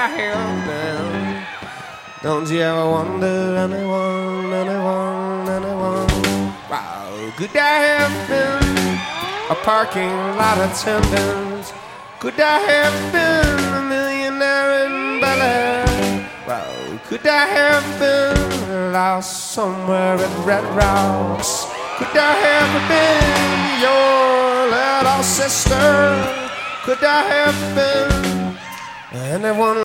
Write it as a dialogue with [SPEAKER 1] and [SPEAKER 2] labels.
[SPEAKER 1] I have been? Don't you ever wonder, anyone? Wow, could I have been a parking lot attendant? Could I have been a millionaire in Bel Air? Wow, could I have been lost somewhere at Red Rocks? Could I have been your little sister? Could I have been anyone?